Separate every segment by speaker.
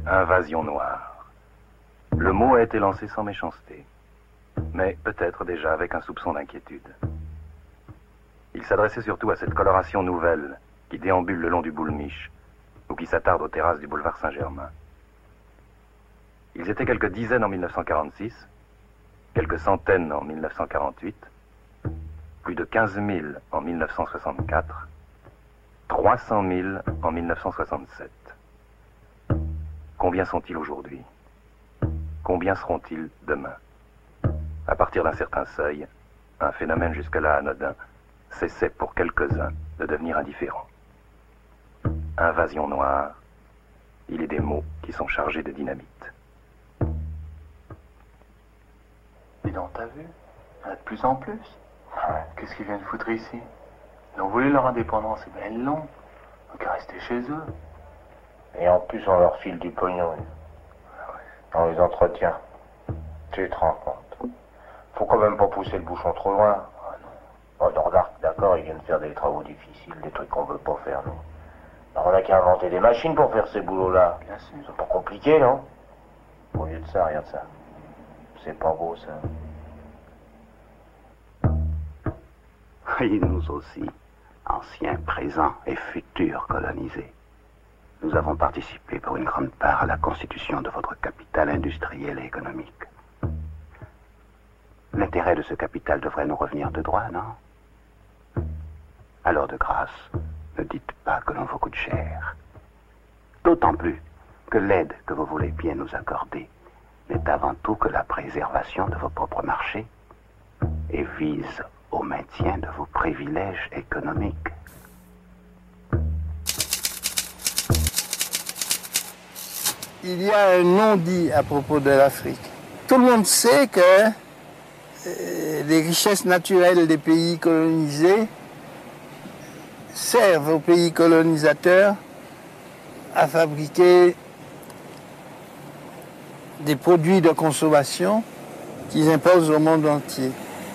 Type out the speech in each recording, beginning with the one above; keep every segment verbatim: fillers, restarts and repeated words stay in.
Speaker 1: Invasion noire. Le mot a été lancé sans méchanceté, mais peut-être déjà avec un soupçon d'inquiétude. Il s'adressait surtout à cette coloration nouvelle qui déambule le long du Boulmiche ou qui s'attarde aux terrasses du boulevard Saint-Germain. Ils étaient quelques dizaines en mille neuf cent quarante-six, quelques centaines en mille neuf cent quarante-huit, plus de quinze mille en mille neuf cent soixante-quatre, trois cent mille en mille neuf cent soixante-sept. Combien sont-ils aujourd'hui? Combien seront-ils demain? À partir d'un certain seuil, un phénomène jusque-là anodin cessait pour quelques-uns de devenir indifférent. Invasion noire, il est des mots qui sont chargés de dynamite.
Speaker 2: Dis donc, t'as vu? Il y en a de plus en plus. Ouais. Qu'est-ce qu'ils viennent foutre ici? Ils ont volé leur indépendance, et bien ils l'ont. Donc à rester chez eux.
Speaker 3: Et en plus, on leur file du pognon. On les entretient. Tu te rends compte? Faut quand même pas pousser le bouchon trop loin.
Speaker 2: Ah non.
Speaker 3: Oh, regarde, d'accord, ils viennent faire des travaux difficiles, des trucs qu'on veut pas faire, nous. Alors on a qu'à inventer des machines pour faire ces boulots-là.
Speaker 2: Bien sûr.
Speaker 3: C'est pas compliqué, non? Au lieu de ça, regarde ça. C'est pas beau, ça.
Speaker 4: Et nous aussi, anciens, présents et futurs colonisés. Nous avons participé pour une grande part à la constitution de votre capital industriel et économique. L'intérêt de ce capital devrait nous revenir de droit, non? Alors, de grâce, ne dites pas que l'on vous coûte cher. D'autant plus que l'aide que vous voulez bien nous accorder n'est avant tout que la préservation de vos propres marchés et vise au maintien de vos privilèges économiques.
Speaker 5: Il y a un non-dit à propos de l'Afrique. Tout le monde sait que euh, les richesses naturelles des pays colonisés servent aux pays colonisateurs à fabriquer des produits de consommation qu'ils imposent au monde entier.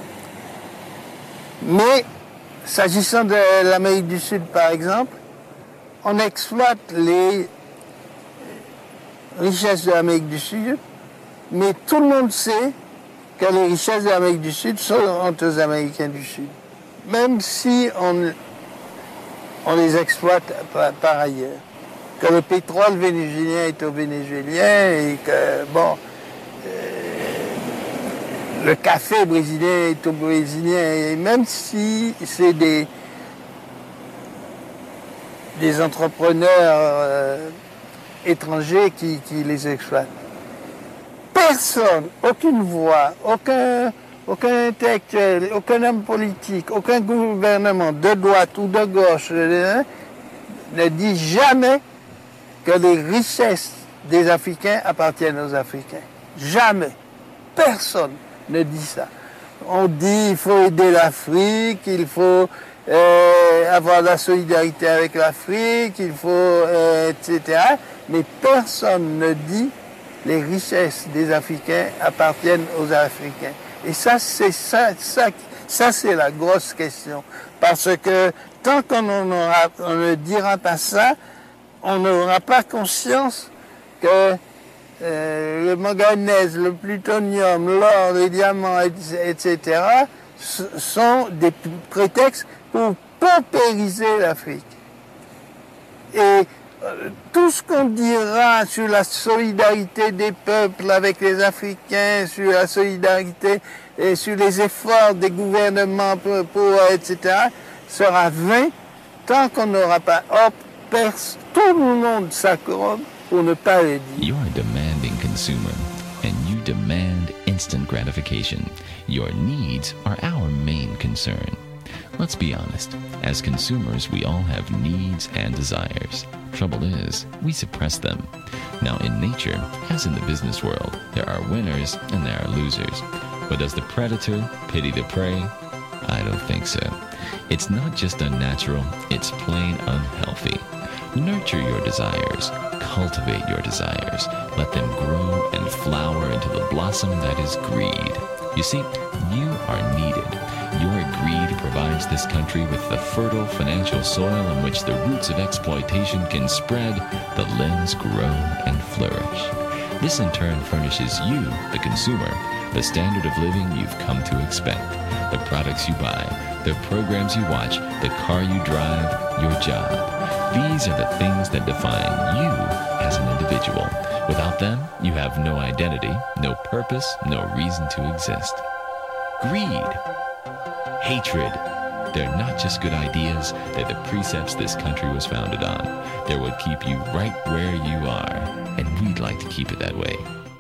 Speaker 5: Mais, s'agissant de l'Amérique du Sud, par exemple, on exploite les richesses de l'Amérique du Sud, mais tout le monde sait que les richesses de l'Amérique du Sud sont aux Américains du Sud, même si on, on les exploite par, par ailleurs. Que le pétrole vénézuélien est aux Vénézuéliens et que, bon, euh, le café brésilien est aux Brésiliens, et même si c'est des, des entrepreneurs euh, étrangers qui, qui les exploitent. Personne, aucune voix, aucun, aucun intellectuel, aucun homme politique, aucun gouvernement de droite ou de gauche euh, ne dit jamais que les richesses des Africains appartiennent aux Africains. Jamais. Personne ne dit ça. On dit qu'il faut aider l'Afrique, il faut euh, avoir de la solidarité avec l'Afrique, il faut, euh, et cetera. Mais personne ne dit les richesses des Africains appartiennent aux Africains. Et ça, c'est ça, ça, ça c'est la grosse question. Parce que tant qu'on ne dira pas ça, on n'aura pas conscience que euh, le manganèse, le plutonium, l'or, les diamants, et cetera sont des prétextes pour paupériser l'Afrique. Et euh, tout ce qu'on dira sur la solidarité des peuples avec les Africains, sur la solidarité et sur les efforts des gouvernements pour, pour et cetera, sera vain tant qu'on n'aura pas hop, perce tout le monde s'accorde pour ne pas le dire.
Speaker 6: You're a demanding consumer, and you demand instant gratification. Your needs are our main concern. Let's be honest, as consumers, we all have needs and desires. Trouble is, we suppress them. Now, in nature, as in the business world, there are winners and there are losers. But does the predator pity the prey? I don't think so. It's not just unnatural, it's plain unhealthy. Nurture your desires, cultivate your desires, let them grow and flower into the blossom that is greed. You see, you are needed. Your greed provides this country with the fertile financial soil in which the roots of exploitation can spread, the limbs grow and flourish. This in turn furnishes you, the consumer, the standard of living you've come to expect, the products you buy, the programs you watch, the car you drive, your job. These are the things that define you as an individual. Without them, you have no identity, no purpose, no reason to exist. Greed, hatred, they're not just good ideas, they're the precepts this country was founded on. They're what keep you right where you are, and we'd like to keep it that way.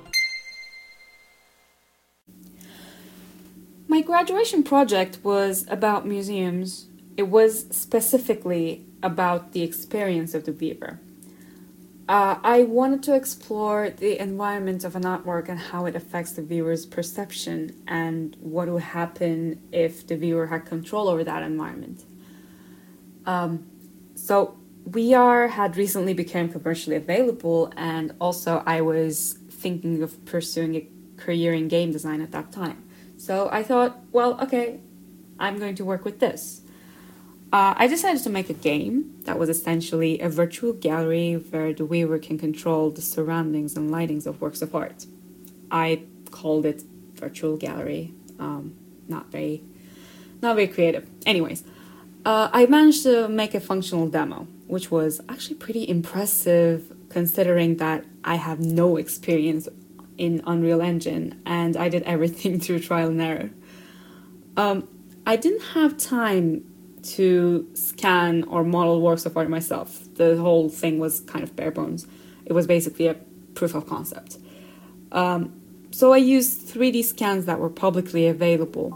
Speaker 7: My graduation project was about museums. It was specifically about the experience of the viewer. Uh, I wanted to explore the environment of an artwork and how it affects the viewer's perception and what would happen if the viewer had control over that environment. Um, so V R had recently become commercially available, and also I was thinking of pursuing a career in game design at that time. So I thought, well, okay, I'm going to work with this. Uh, I decided to make a game that was essentially a virtual gallery where the viewer can control the surroundings and lightings of works of art. I called it Virtual Gallery. Um, not very, not very creative. Anyways, uh, I managed to make a functional demo, which was actually pretty impressive considering that I have no experience in Unreal Engine and I did everything through trial and error. Um, I didn't have time to scan or model works of art myself. The whole thing was kind of bare bones. It was basically a proof of concept. Um, so I used three D scans that were publicly available.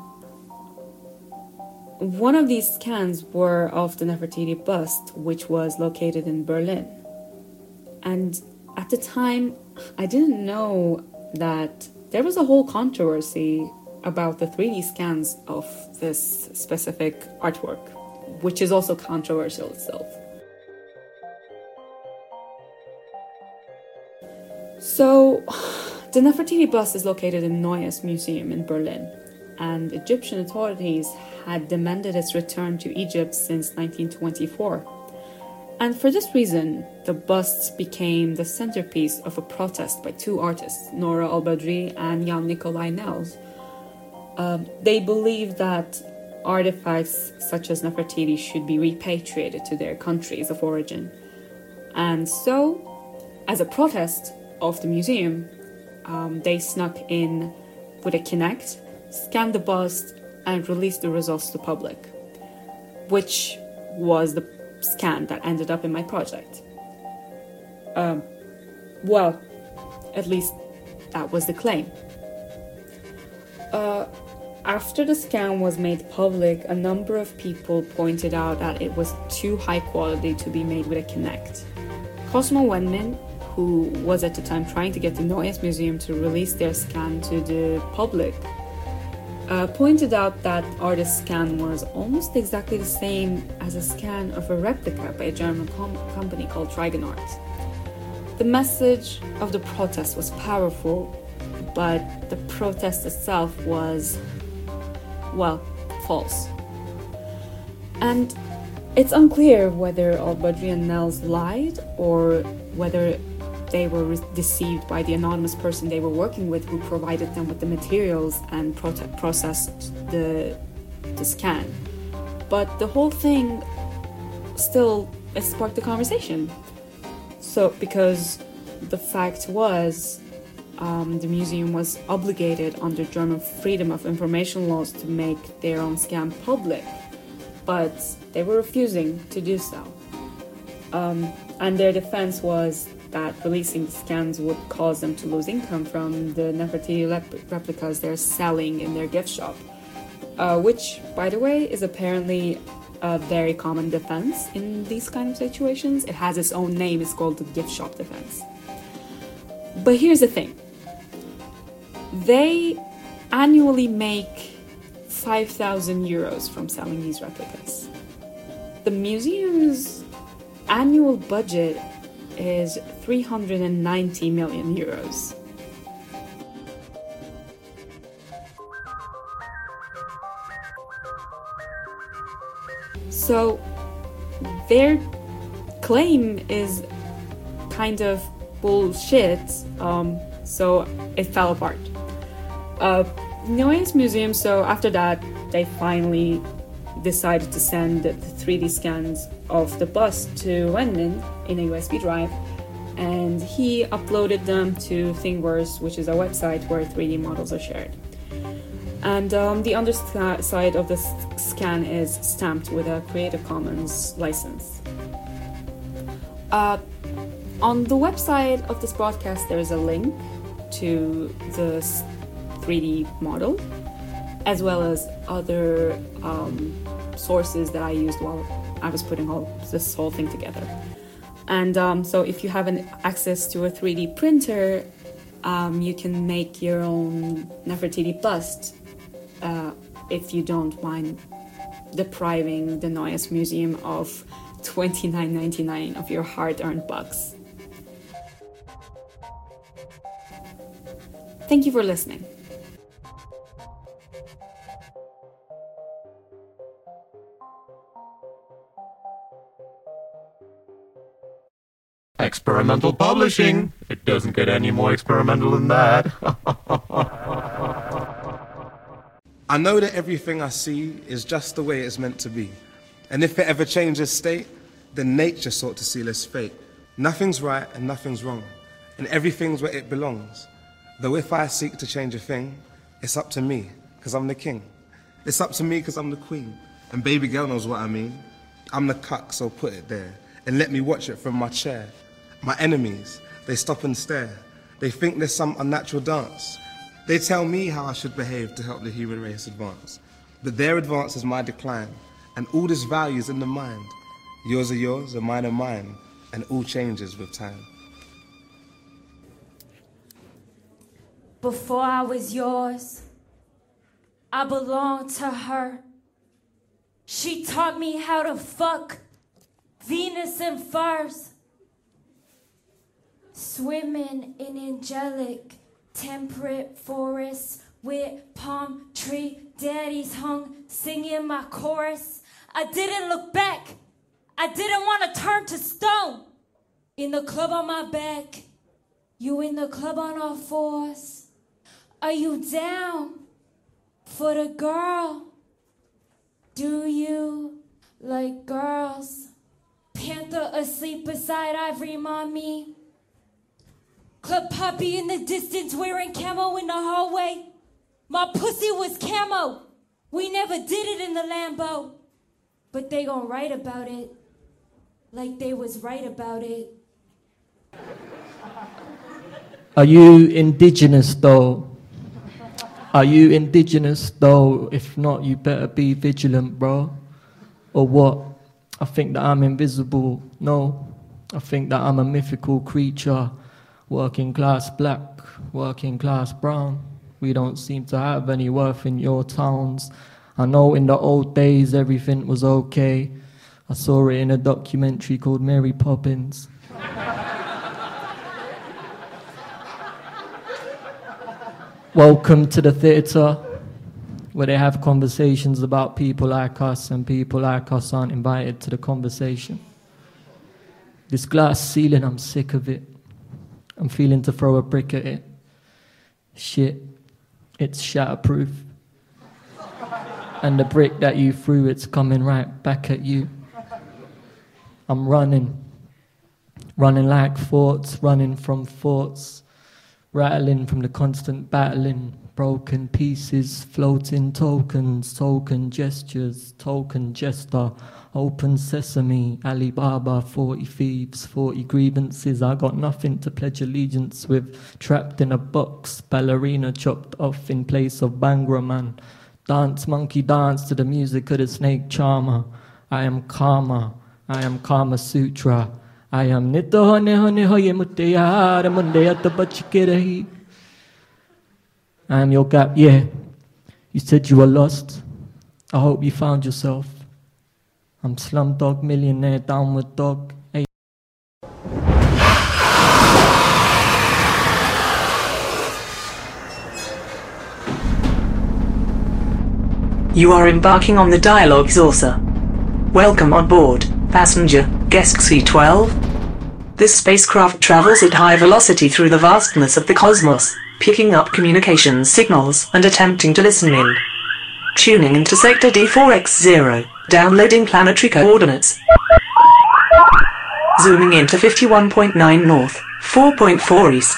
Speaker 7: One of these scans were of the Nefertiti bust, which was located in Berlin. And at the time, I didn't know that there was a whole controversy about the three D scans of this specific artwork, which is also controversial itself. So, the Nefertiti bust is located in Neues Museum in Berlin, and Egyptian authorities had demanded its return to Egypt since nineteen twenty-four. And for this reason, the bust became the centerpiece of a protest by two artists, Nora Al-Badri and Jan Nicolai Nels. Um, they believe that artifacts such as Nefertiti should be repatriated to their countries of origin. And so, as a protest of the museum, um, they snuck in with a Kinect, scanned the bust, and released the results to the public, which was the scan that ended up in my project. Um, well, at least that was the claim. Uh, after the scan was made public, a number of people pointed out that it was too high quality to be made with a Kinect. Cosmo Wenmin, who was at the time trying to get the Neues Museum to release their scan to the public, uh, pointed out that artist's scan was almost exactly the same as a scan of a replica by a German com- company called Trigonart. The message of the protest was powerful, but the protest itself was, well, false. And it's unclear whether Al-Badri and Nels lied or whether they were re- deceived by the anonymous person they were working with who provided them with the materials and pro- processed the, the scan. But the whole thing still sparked the conversation. So, because the fact was, Um, the museum was obligated under German freedom of information laws to make their own scan public, but they were refusing to do so. Um, and their defense was that releasing the scans would cause them to lose income from the Nefertiti rep- replicas they're selling in their gift shop, uh, which, by the way, is apparently a very common defense in these kind of situations. It has its own name, it's called the gift shop defense. But here's the thing. They annually make five thousand euros from selling these replicas. The museum's annual budget is three hundred ninety million euros. So their claim is kind of bullshit, um, so it fell apart. Uh, Noyes Museum, so after that, they finally decided to send the three D scans of the bust to Wenman in a U S B drive, and he uploaded them to Thingiverse, which is a website where three D models are shared. And um, the underside of the scan is stamped with a Creative Commons license. Uh, on the website of this broadcast, there is a link to the three D model, as well as other um, sources that I used while I was putting all this whole thing together. And um, so if you have an access to a three D printer, um, you can make your own Nefertiti bust uh, if you don't mind depriving the Noyes Museum of twenty-nine ninety-nine of your hard-earned bucks. Thank you for listening.
Speaker 2: Experimental publishing. It doesn't get any more experimental than that.
Speaker 8: I know that everything I see is just the way it's meant to be. And if it ever changes state, then nature sought to seal its fate. Nothing's right and nothing's wrong, and everything's where it belongs. Though if I seek to change a thing, it's up to me, because I'm the king. It's up to me because I'm the queen. And baby girl knows what I mean. I'm the cuck, so put it there, and let me watch it from my chair. My enemies, they stop and stare. They think there's some unnatural dance. They tell me how I should behave to help the human race advance. But their advance is my decline, and all this value is in the mind. Yours are yours, and mine are mine, and all changes with time.
Speaker 9: Before I was yours, I belonged to her. She taught me how to fuck Venus and furs. Swimming in angelic, temperate forests with palm tree daddies hung, singing my chorus. I didn't look back. I didn't want to turn to stone. In the club on my back, you in the club on all fours. Are you down for the girl? Do you like girls? Panther asleep beside Ivory Mommy. Club Poppy in the distance wearing camo in the hallway. My pussy was camo. We never did it in the Lambo. But they gon' write about it like they was right about it.
Speaker 10: Are you indigenous though? Are you indigenous though? If not, you better be vigilant, bro. Or what? I think that I'm invisible. No, I think that I'm a mythical creature. Working class black, working class brown. We don't seem to have any worth in your towns. I know in the old days everything was okay. I saw it in a documentary called Mary Poppins. Welcome to the theatre, where they have conversations about people like us, and people like us aren't invited to the conversation. This glass ceiling, I'm sick of it. I'm feeling to throw a brick at it. Shit, it's shatterproof. And the brick that you threw, it's coming right back at you. I'm running. Running like thoughts, running from thoughts. Rattling from the constant battling. Broken pieces, floating tokens, token gestures, token jester. Open sesame, Alibaba, forty thieves, forty grievances. I got nothing to pledge allegiance with. Trapped in a box, ballerina chopped off in place of Bangra man. Dance, monkey dance to the music of the snake charmer. I am Karma, I am Kama Sutra. I am Nita Hone Hone Hoye Muteyara Mundeyata Bachikirahi. I am your gap, yeah. You said you were lost. I hope you found yourself. I'm Slumdog Millionaire, Downward Dog. Hey.
Speaker 11: You are embarking on the dialogue, Zorsa. Welcome on board, passenger, guest C twelve. This spacecraft travels at high velocity through the vastness of the cosmos, picking up communication signals and attempting to listen in. Tuning into Sector D four X zero, downloading planetary coordinates. Zooming into fifty-one point nine north, four point four east.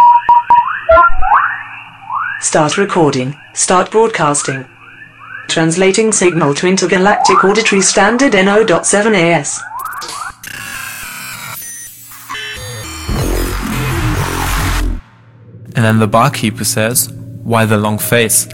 Speaker 11: Start recording, start broadcasting. Translating signal to Intergalactic Auditory Standard N O seven A S.
Speaker 12: And then the barkeeper says, "Why the long face?"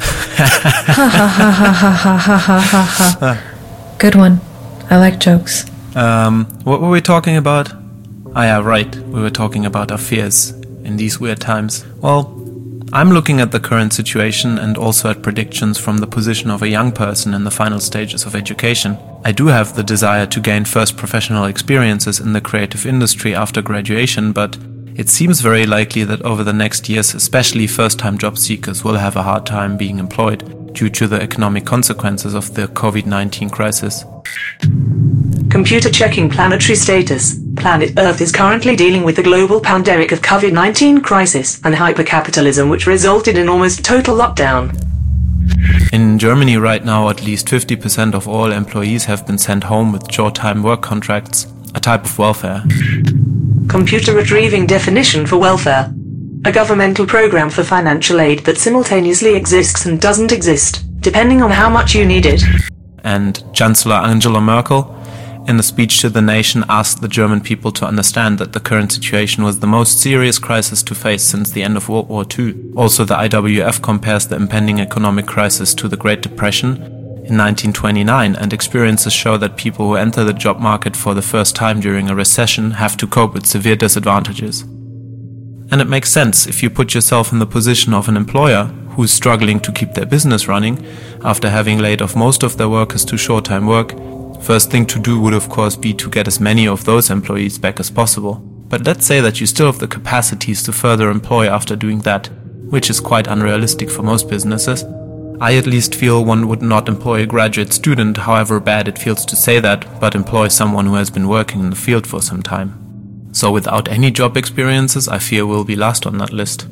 Speaker 13: Good one. I like jokes.
Speaker 12: Um, what were we talking about? Ah yeah, right. We were talking about our fears in these weird times. Well, I'm looking at the current situation and also at predictions from the position of a young person in the final stages of education. I do have the desire to gain first professional experiences in the creative industry after graduation, but it seems very likely that over the next years, especially first-time job seekers will have a hard time being employed due to the economic consequences of the COVID nineteen crisis.
Speaker 11: Computer checking planetary status. Planet Earth is currently dealing with the global pandemic of COVID nineteen crisis and hypercapitalism, which resulted in almost total lockdown.
Speaker 12: In Germany right now, at least fifty percent of all employees have been sent home with short-time work contracts, a type of welfare.
Speaker 11: Computer retrieving definition for welfare. A governmental program for financial aid that simultaneously exists and doesn't exist, depending on how much you need it.
Speaker 12: And Chancellor Angela Merkel, in a speech to the nation, asked the German people to understand that the current situation was the most serious crisis to face since the end of World War Two. Also, the I W F compares the impending economic crisis to the Great Depression in nineteen twenty-nine, and experiences show that people who enter the job market for the first time during a recession have to cope with severe disadvantages. And it makes sense if you put yourself in the position of an employer who's struggling to keep their business running after having laid off most of their workers to short-time work. First thing to do would of course be to get as many of those employees back as possible. But let's say that you still have the capacities to further employ after doing that, which is quite unrealistic for most businesses. I at least feel one would not employ a graduate student, however bad it feels to say that, but employ someone who has been working in the field for some time. So without any job experiences, I fear we'll be last on that list.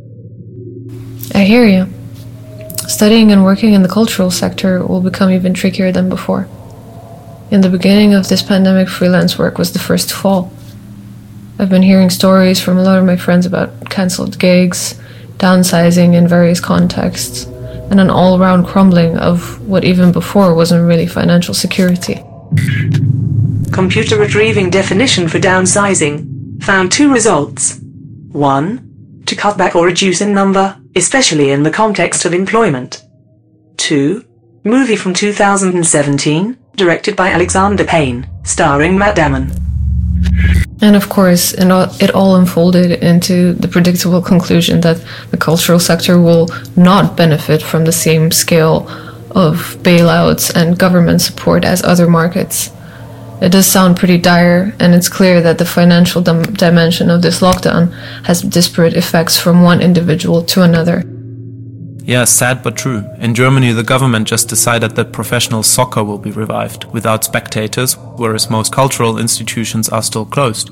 Speaker 13: I hear you. Studying and working in the cultural sector will become even trickier than before. In the beginning of this pandemic, freelance work was the first to fall. I've been hearing stories from a lot of my friends about cancelled gigs, downsizing in various contexts, and an all-around crumbling of what even before wasn't really financial security.
Speaker 11: Computer retrieving definition for downsizing found two results. One, to cut back or reduce in number, especially in the context of employment. Two, movie from two thousand seventeen, directed by Alexander Payne, starring Matt Damon.
Speaker 13: And of course, it all unfolded into the predictable conclusion that the cultural sector will not benefit from the same scale of bailouts and government support as other markets. It does sound pretty dire, and it's clear that the financial dim- dimension of this lockdown has disparate effects from one individual to another.
Speaker 12: Yeah, sad but true. In Germany, the government just decided that professional soccer will be revived, without spectators, whereas most cultural institutions are still closed.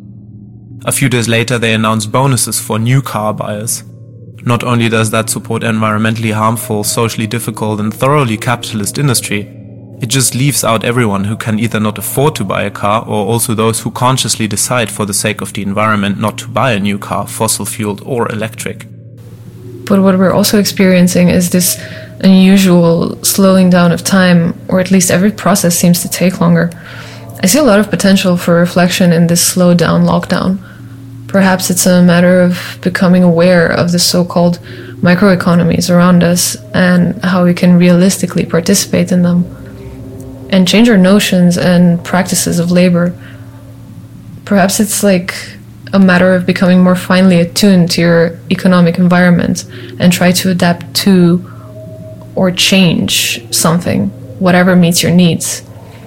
Speaker 12: A few days later, they announced bonuses for new car buyers. Not only does that support environmentally harmful, socially difficult, and thoroughly capitalist industry, it just leaves out everyone who can either not afford to buy a car, or also those who consciously decide for the sake of the environment not to buy a new car, fossil-fueled or electric.
Speaker 13: But what we're also experiencing is this unusual slowing down of time, or at least every process seems to take longer. I see a lot of potential for reflection in this slowed down lockdown. Perhaps it's a matter of becoming aware of the so-called microeconomies around us and how we can realistically participate in them and change our notions and practices of labor. Perhaps it's like a matter of becoming more finely attuned to your economic environment and try to adapt to or change something, whatever meets your needs.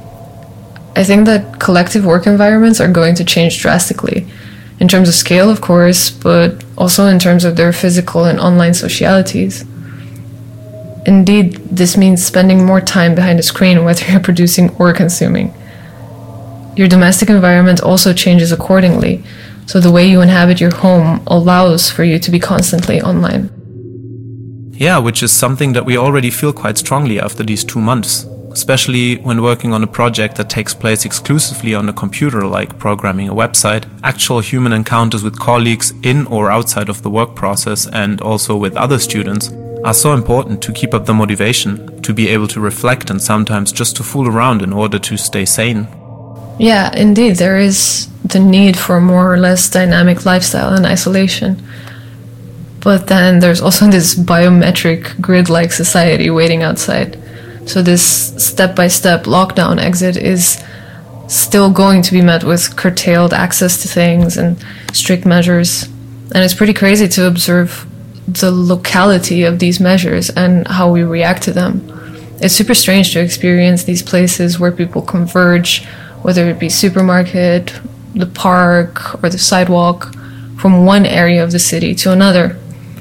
Speaker 13: I think that collective work environments are going to change drastically, in terms of scale, of course, but also in terms of their physical and online socialities. Indeed, this means spending more time behind a screen, whether you're producing or consuming. Your domestic environment also changes accordingly, so the way you inhabit your home allows for you to be constantly online.
Speaker 12: Yeah, which is something that we already feel quite strongly after these two months, especially when working on a project that takes place exclusively on the computer, like programming a website. Actual human encounters with colleagues in or outside of the work process, and also with other students, are so important to keep up the motivation, to be able to reflect and sometimes just to fool around in order to stay sane.
Speaker 13: Yeah, indeed, there is the need for a more or less dynamic lifestyle in isolation. But then there's also this biometric grid-like society waiting outside. So this step-by-step lockdown exit is still going to be met with curtailed access to things and strict measures. And it's pretty crazy to observe the locality of these measures and how we react to them. It's super strange to experience these places where people converge, whether it be supermarket, the park, or the sidewalk, from one area of the city to another.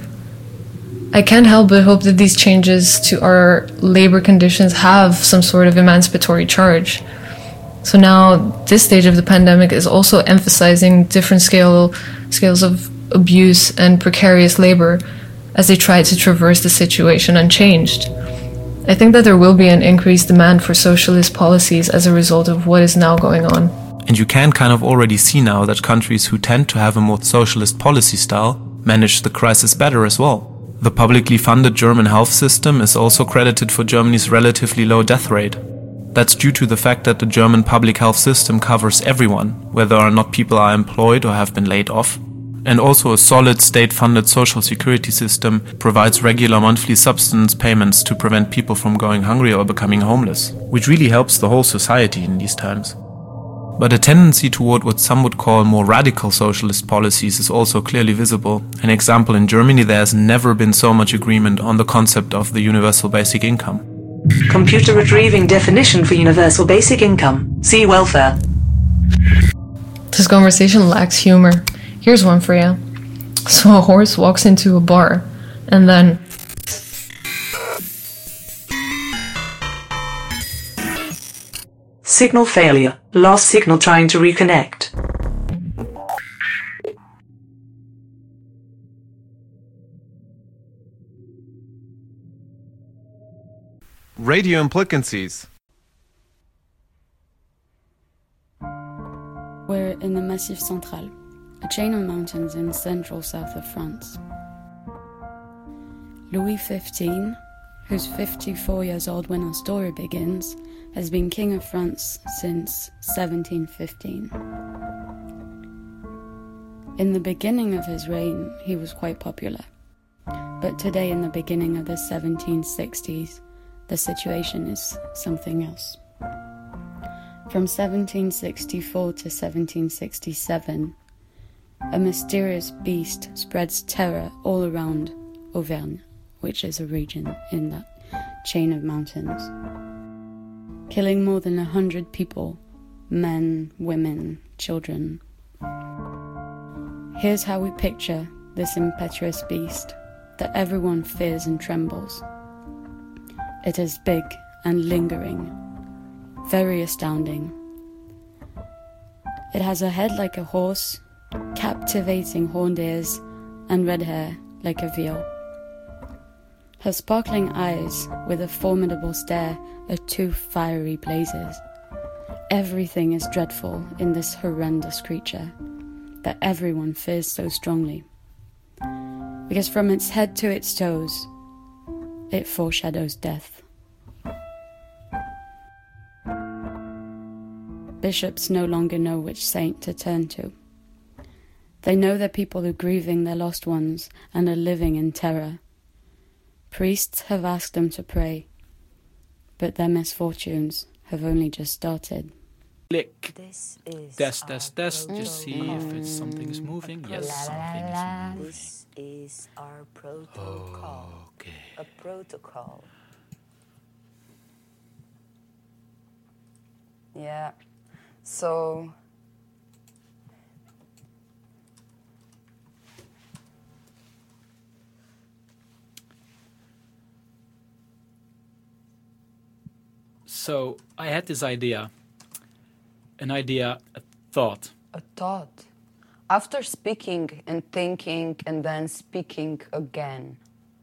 Speaker 13: I can't help but hope that these changes to our labor conditions have some sort of emancipatory charge. So now, this stage of the pandemic is also emphasizing different scale, scales of abuse and precarious labor as they try to traverse the situation unchanged. I think that there will be an increased demand for socialist policies as a result of what is now going on.
Speaker 12: And you can kind of already see now that countries who tend to have a more socialist policy style manage the crisis better as well. The publicly funded German health system is also credited for Germany's relatively low death rate. That's due to the fact that the German public health system covers everyone, whether or not people are employed or have been laid off. And also a solid state-funded social security system provides regular monthly subsistence payments to prevent people from going hungry or becoming homeless, which really helps the whole society in these times. But a tendency toward what some would call more radical socialist policies is also clearly visible. An example, in Germany there has never been so much agreement on the concept of the universal basic income.
Speaker 11: Computer retrieving definition for universal basic income. See welfare.
Speaker 13: This conversation lacks humor. Here's one for you. So a horse walks into a bar, and then...
Speaker 11: Signal failure. Lost signal trying to reconnect.
Speaker 8: Radio implicancies.
Speaker 7: We're in the Massif Central, a chain of mountains in central south of France. Louis the fifteenth, who's fifty-four years old when our story begins, has been King of France since seventeen fifteen. In the beginning of his reign, he was quite popular. But today, in the beginning of the seventeen sixties, the situation is something else. From seventeen sixty-four to seventeen sixty-seven, a mysterious beast spreads terror all around Auvergne, which is a region in that chain of mountains, killing more than a hundred people, men, women, children. Here's how we picture this impetuous beast that everyone fears and trembles. It is big and lingering, very astounding. It has a head like a horse, captivating horned ears, and red hair like a veal. Her sparkling eyes, with a formidable stare, are two fiery blazes. Everything is dreadful in this horrendous creature that everyone fears so strongly, because from its head to its toes, it foreshadows death. Bishops no longer know which saint to turn to. They know that people are grieving their lost ones and are living in terror. Priests have asked them to pray, but their misfortunes have only just started.
Speaker 14: Click. Test, test, test. Just see if it's something is moving. Yes, something is moving.
Speaker 15: This is our protocol.
Speaker 14: Okay.
Speaker 15: A protocol. Yeah. So
Speaker 14: So I had this idea. An idea, a thought.
Speaker 15: A thought. After speaking and thinking and then speaking again.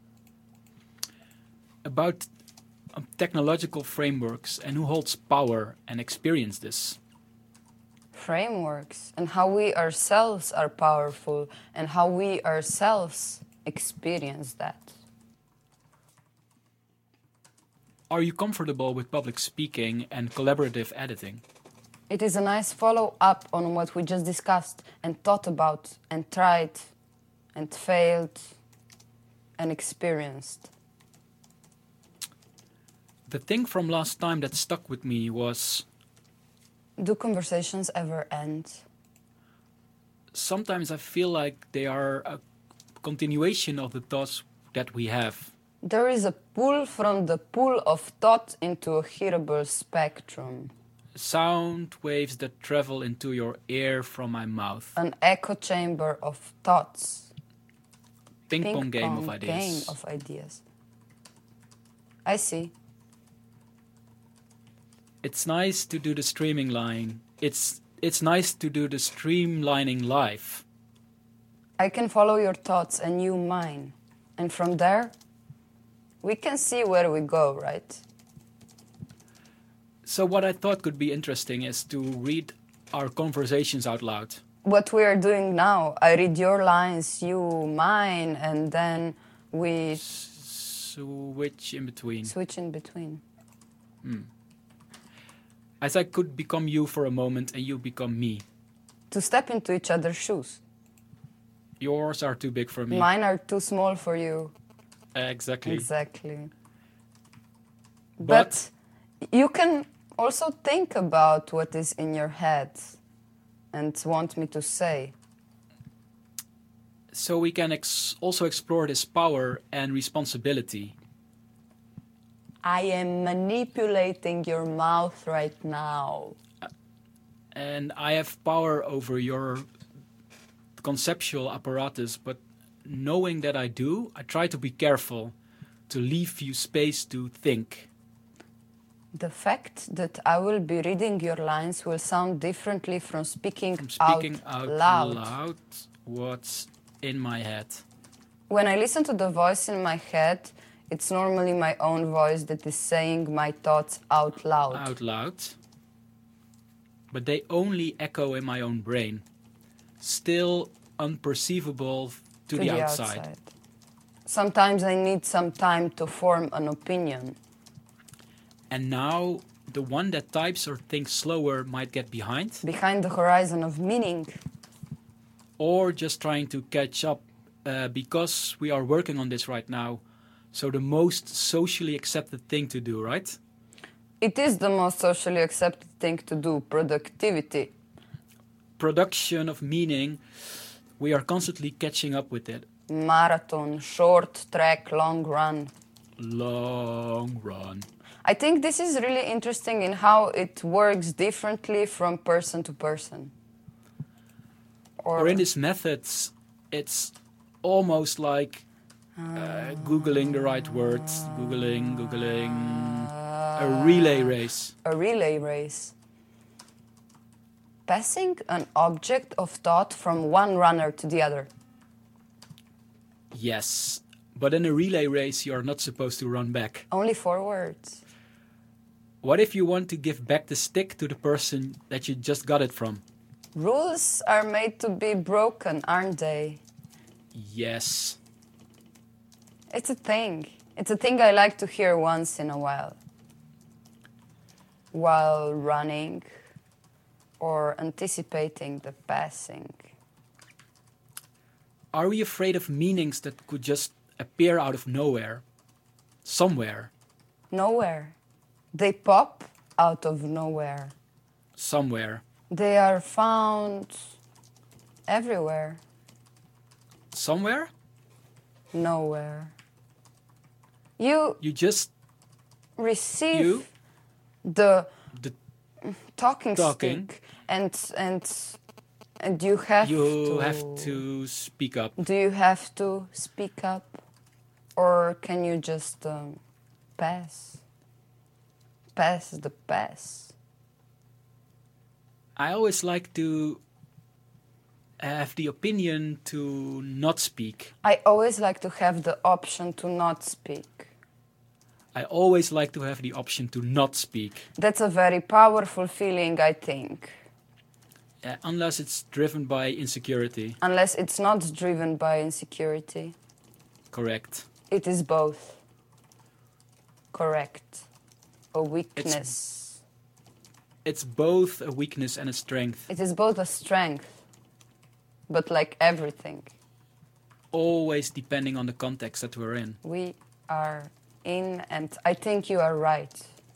Speaker 14: About um, technological frameworks and who holds power and experience this.
Speaker 15: Frameworks and how we ourselves are powerful and how we ourselves experience that.
Speaker 14: Are you comfortable with public speaking and collaborative editing?
Speaker 15: It is a nice follow-up on what we just discussed and thought about and tried and failed and experienced.
Speaker 14: The thing from last time that stuck with me was...
Speaker 15: Do conversations ever end?
Speaker 14: Sometimes I feel like they are a continuation of the thoughts that we have.
Speaker 15: There is a pull from the pool of thought into a hearable spectrum.
Speaker 14: Sound waves that travel into your ear from my mouth.
Speaker 15: An echo chamber of thoughts.
Speaker 14: Ping pong,
Speaker 15: Ping
Speaker 14: game
Speaker 15: pong
Speaker 14: of ideas.
Speaker 15: game of ideas. I see.
Speaker 14: It's nice to do the streaming line. It's it's nice to do the streamlining live.
Speaker 15: I can follow your thoughts and you mine. And from there, we can see where we go, right?
Speaker 14: So what I thought could be interesting is to read our conversations out loud.
Speaker 15: What we are doing now, I read your lines, you mine, and then we...
Speaker 14: Switch in between.
Speaker 15: Switch in between.
Speaker 14: Hmm. As I could become you for a moment and you become me.
Speaker 15: To step into each other's shoes.
Speaker 14: Yours are too big for me.
Speaker 15: Mine are too small for you.
Speaker 14: Exactly.
Speaker 15: Exactly.
Speaker 14: But,
Speaker 15: but you can also think about what is in your head and want me to say.
Speaker 14: So we can ex also explore this power and responsibility.
Speaker 15: I am manipulating your mouth right now.
Speaker 14: And I have power over your conceptual apparatus, but knowing that I do, I try to be careful to leave you space to think.
Speaker 15: The fact that I will be reading your lines will sound differently from speaking,
Speaker 14: from speaking out,
Speaker 15: out
Speaker 14: loud.
Speaker 15: loud.
Speaker 14: What's in my head.
Speaker 15: When I listen to the voice in my head, it's normally my own voice that is saying my thoughts out loud.
Speaker 14: Out loud. But they only echo in my own brain. Still unperceivable to, to the, the outside. outside.
Speaker 15: Sometimes I need some time to form an opinion.
Speaker 14: And now the one that types or thinks slower might get behind.
Speaker 15: Behind the horizon of meaning.
Speaker 14: Or just trying to catch up uh, because we are working on this right now. So the most socially accepted thing to do, right?
Speaker 15: It is the most socially accepted thing to do, productivity.
Speaker 14: Production of meaning, we are constantly catching up with it.
Speaker 15: Marathon, short track, long run.
Speaker 14: Long run.
Speaker 15: I think this is really interesting in how it works differently from person to person.
Speaker 14: Or, or in these methods, it's almost like uh, Googling the right words, Googling, Googling, a relay race.
Speaker 15: A relay race. Passing an object of thought from one runner to the other.
Speaker 14: Yes, but in a relay race, you are not supposed to run back.
Speaker 15: Only forwards.
Speaker 14: What if you want to give back the stick to the person that you just got it from?
Speaker 15: Rules are made to be broken, aren't they?
Speaker 14: Yes.
Speaker 15: It's a thing. It's a thing I like to hear once in a while. While running or anticipating the passing.
Speaker 14: Are we afraid of meanings that could just appear out of nowhere? Somewhere?
Speaker 15: Nowhere. They pop out of nowhere.
Speaker 14: Somewhere.
Speaker 15: They are found everywhere.
Speaker 14: Somewhere?
Speaker 15: Nowhere. You...
Speaker 14: You just...
Speaker 15: receive
Speaker 14: you?
Speaker 15: the,
Speaker 14: the
Speaker 15: talking,
Speaker 14: talking
Speaker 15: stick and and and you have
Speaker 14: you
Speaker 15: to...
Speaker 14: You have to speak up.
Speaker 15: Do you have to speak up? Or can you just um, pass? pass the pass.
Speaker 14: I always like to have the opinion to not speak.
Speaker 15: I always like to have the option to not speak.
Speaker 14: I always like to have the option to not speak.
Speaker 15: That's a very powerful feeling, I think.
Speaker 14: Uh, unless it's driven by insecurity.
Speaker 15: Unless it's not driven by insecurity.
Speaker 14: Correct.
Speaker 15: It is both. Correct. A weakness.
Speaker 14: It's, it's both a weakness and a strength.
Speaker 15: It is both a strength. But like everything.
Speaker 14: Always depending on the context that we're in.
Speaker 15: We are in, and I think you are right.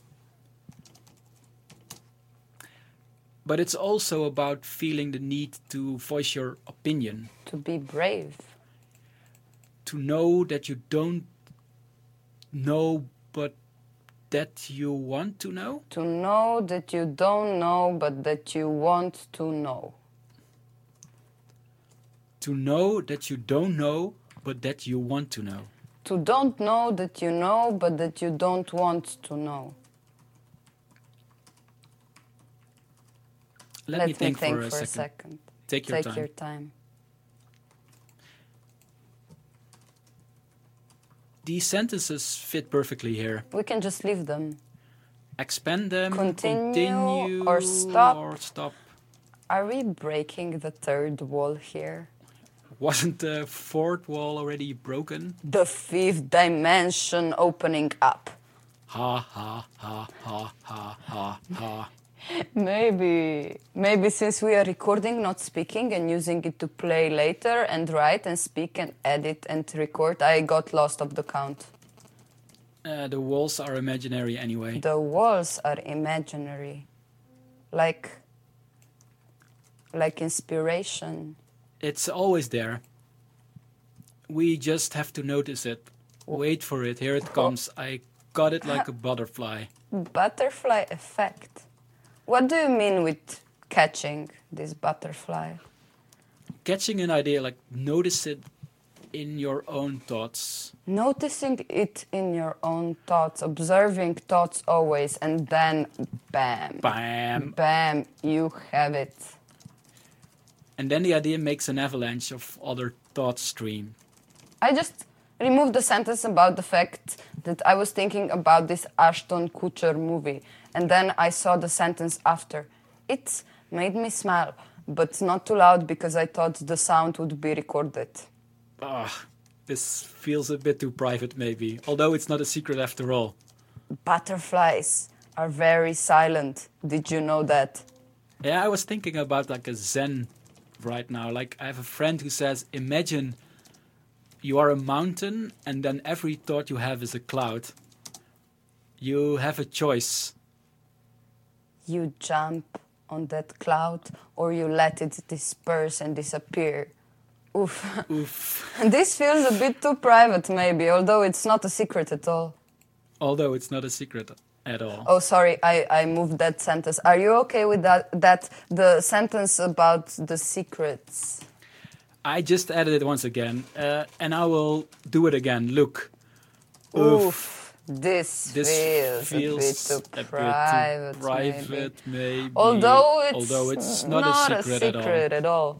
Speaker 14: But it's also about feeling the need to voice your opinion.
Speaker 15: To be brave.
Speaker 14: To know that you don't know, but that you want to know.
Speaker 15: To know that you don't know, but that you want to know.
Speaker 14: To know that you don't know, but that you want to know.
Speaker 15: To don't know that you know, but that you don't want to know.
Speaker 14: Let,
Speaker 15: Let
Speaker 14: me think,
Speaker 15: me think
Speaker 14: for, a,
Speaker 15: for
Speaker 14: second.
Speaker 15: a second.
Speaker 14: Take your
Speaker 15: Take
Speaker 14: time.
Speaker 15: your time.
Speaker 14: These sentences fit perfectly here.
Speaker 15: We can just leave them.
Speaker 14: Expand them,
Speaker 15: Continue,
Speaker 14: continue
Speaker 15: or stop.
Speaker 14: or stop.
Speaker 15: Are we breaking the third wall here?
Speaker 14: Wasn't the fourth wall already broken?
Speaker 15: The fifth dimension opening up.
Speaker 14: Ha ha ha ha ha ha ha.
Speaker 15: Maybe, maybe since we are recording, not speaking, and using it to play later and write and speak and edit and record, I got lost of the count.
Speaker 14: Uh, the walls are imaginary anyway.
Speaker 15: The walls are imaginary. Like, like inspiration.
Speaker 14: It's always there. We just have to notice it. Wait for it. Here it comes. I got it like a butterfly.
Speaker 15: Butterfly effect. What do you mean with catching this butterfly?
Speaker 14: Catching an idea, like notice it in your own thoughts.
Speaker 15: Noticing it in your own thoughts, observing thoughts always, and then bam.
Speaker 14: Bam.
Speaker 15: Bam, you have it.
Speaker 14: And then the idea makes an avalanche of other thoughts stream.
Speaker 15: I just removed the sentence about the fact that I was thinking about this Ashton Kutcher movie, and then I saw the sentence after. It made me smile, but not too loud because I thought the sound would be recorded.
Speaker 14: Ah, this feels a bit too private maybe, although it's not a secret after all.
Speaker 15: Butterflies are very silent. Did you know that?
Speaker 14: Yeah, I was thinking about like a Zen right now. Like I have a friend who says, imagine you are a mountain and then every thought you have is a cloud. You have a choice.
Speaker 15: You jump on that cloud or you let it disperse and disappear. Oof.
Speaker 14: Oof.
Speaker 15: This feels a bit too private maybe, although it's not a secret at all.
Speaker 14: Although it's not a secret at all.
Speaker 15: Oh, sorry, I, I moved that sentence. Are you okay with that? That the sentence about the secrets?
Speaker 14: I just added it once again, uh, and I will do it again. Look.
Speaker 15: Oof.
Speaker 14: Oof.
Speaker 15: This,
Speaker 14: this
Speaker 15: feels,
Speaker 14: feels
Speaker 15: a bit too
Speaker 14: a
Speaker 15: private,
Speaker 14: bit too private
Speaker 15: maybe.
Speaker 14: maybe.
Speaker 15: Although it's,
Speaker 14: Although it's not,
Speaker 15: not
Speaker 14: a secret,
Speaker 15: a secret
Speaker 14: at, all.
Speaker 15: at all.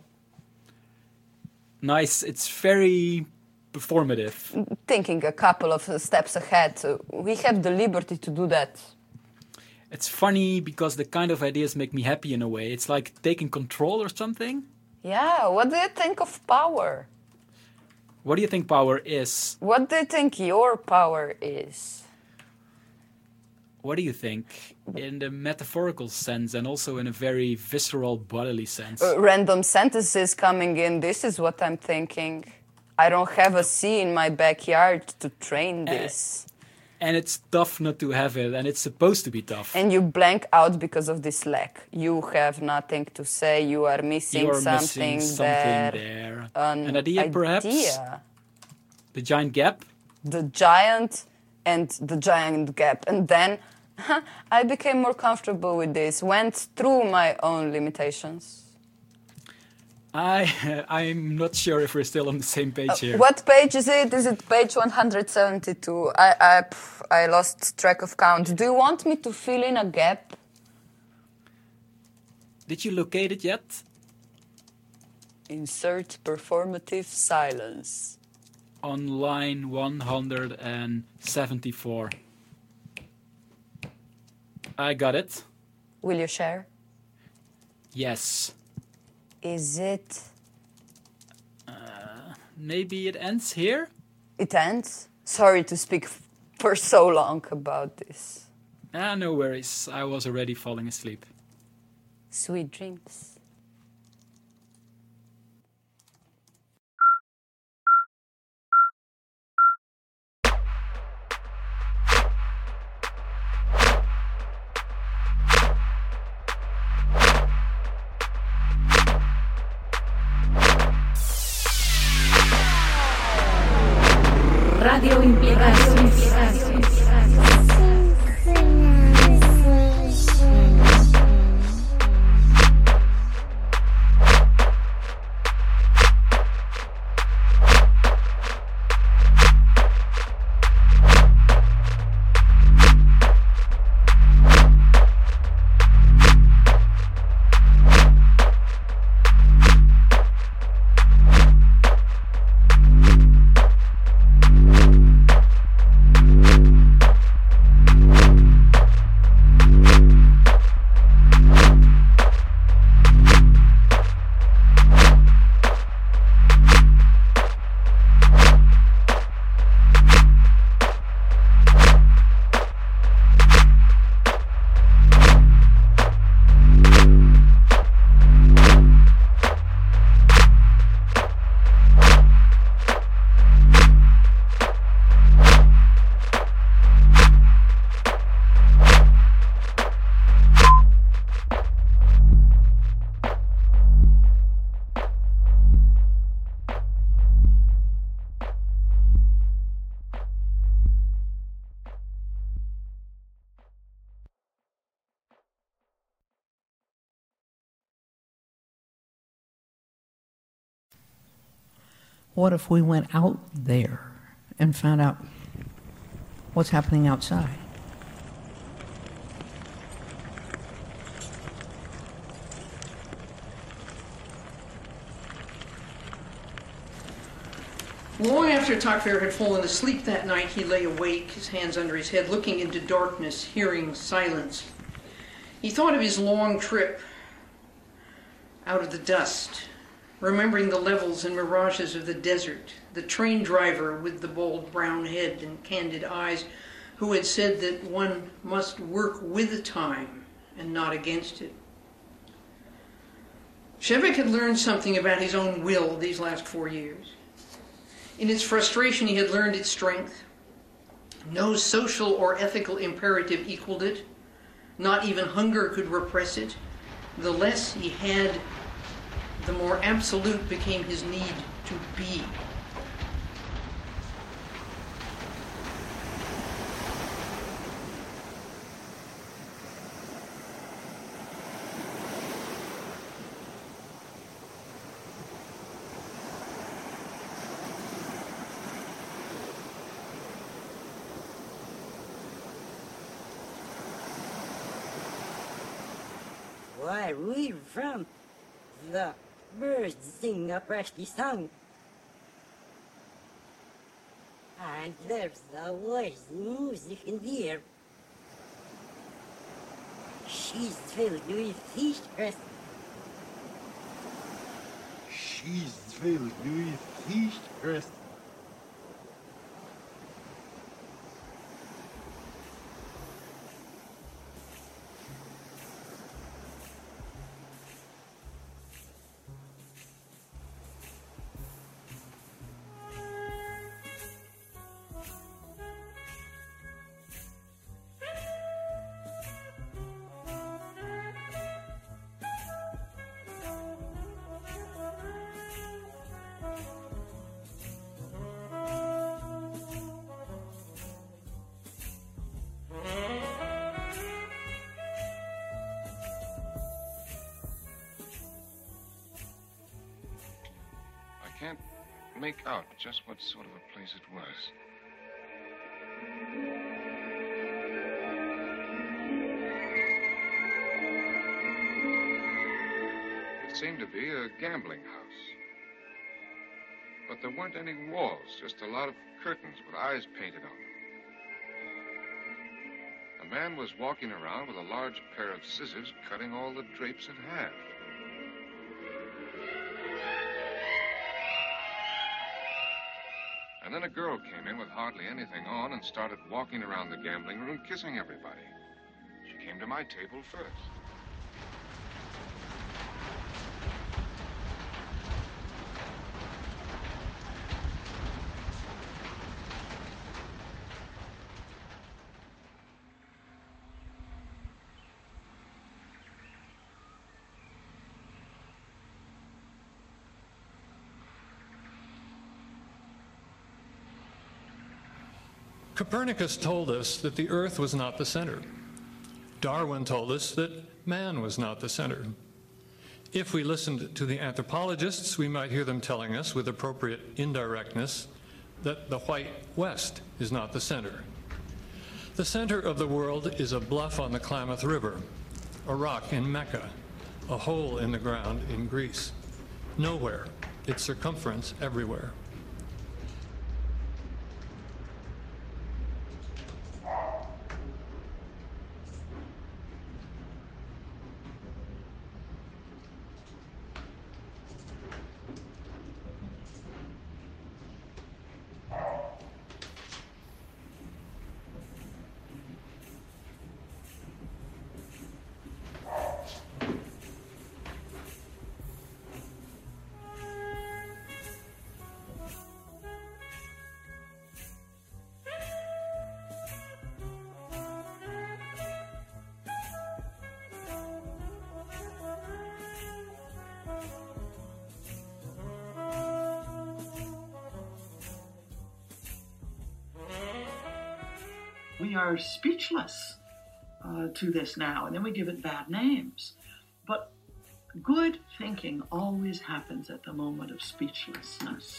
Speaker 14: Nice. It's very performative.
Speaker 15: Thinking a couple of steps ahead. We have the liberty to do that.
Speaker 14: It's funny because the kind of ideas make me happy in a way. It's like taking control or something.
Speaker 15: Yeah, what do you think of power?
Speaker 14: What do you think power is?
Speaker 15: What do you think your power is?
Speaker 14: What do you think in the metaphorical sense and also in a very visceral bodily sense?
Speaker 15: Uh, random sentences coming in. This is what I'm thinking. I don't have a sea in my backyard to train this.
Speaker 14: Uh, and it's tough not to have it, and it's supposed to be tough.
Speaker 15: And you blank out because of this lack. You have nothing to say. You are missing
Speaker 14: you are
Speaker 15: something,
Speaker 14: missing something
Speaker 15: there.
Speaker 14: there.
Speaker 15: An,
Speaker 14: An idea,
Speaker 15: idea,
Speaker 14: perhaps? The giant gap?
Speaker 15: The giant and the giant gap. And then I became more comfortable with this, went through my own limitations.
Speaker 14: I, I'm not sure if we're still on the same page
Speaker 15: Uh,
Speaker 14: here.
Speaker 15: what page is it? Is it page one hundred seventy-two? I, I, pff, I lost track of count. Do you want me to fill in a gap?
Speaker 14: Did you locate it yet?
Speaker 15: Insert performative silence.
Speaker 14: On line one hundred seventy-four. I got it.
Speaker 15: Will you share?
Speaker 14: Yes.
Speaker 15: Is it...
Speaker 14: Uh, maybe it ends here?
Speaker 15: It ends? Sorry to speak f- for so long about this.
Speaker 14: Ah, no worries. I was already falling asleep.
Speaker 15: Sweet dreams.
Speaker 11: Radio Impiegados.
Speaker 16: What if we went out there and found out what's happening outside?
Speaker 17: Long after Takfir had fallen asleep that night, he lay awake, his hands under his head, looking into darkness, hearing silence. He thought of his long trip out of the dust, remembering the levels and mirages of the desert, the train driver with the bald brown head and candid eyes who had said that one must work with time and not against it. Shevek had learned something about his own will these last four years. In its frustration, he had learned its strength. No social or ethical imperative equaled it. Not even hunger could repress it. The less he had, the more absolute became his need to be.
Speaker 18: Why, we're from the birds sing a pretty song. And there's always music in the air. She's filled with fish crest.
Speaker 19: She's filled with fish crest.
Speaker 20: make out just what sort of a place it was. It seemed to be a gambling house. But there weren't any walls, just a lot of curtains with eyes painted on them. A man was walking around with a large pair of scissors cutting all the drapes in half. And then a girl came in with hardly anything on and started walking around the gambling room, kissing everybody. She came to my table first.
Speaker 21: Copernicus told us that the Earth was not the center. Darwin told us that man was not the center. If we listened to the anthropologists, we might hear them telling us, with appropriate indirectness, that the white West is not the center. The center of the world is a bluff on the Klamath River, a rock in Mecca, a hole in the ground in Greece. Nowhere, its circumference everywhere.
Speaker 22: We are speechless uh, to this now, and then we give it bad names. But good thinking always happens at the moment of speechlessness.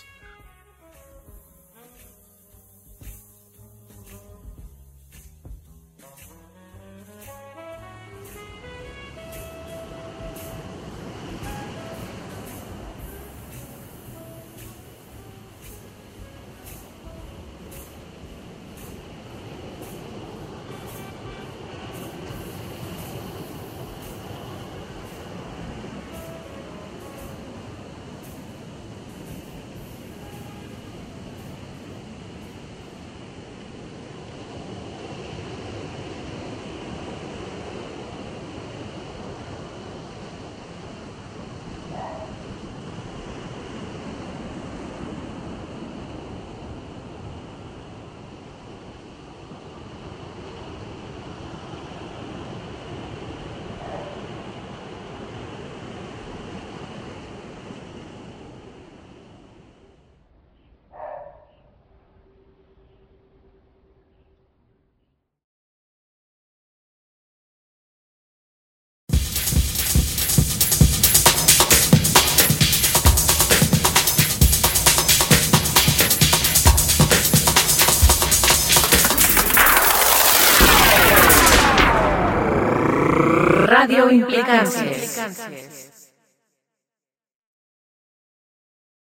Speaker 11: Radio Implicancias.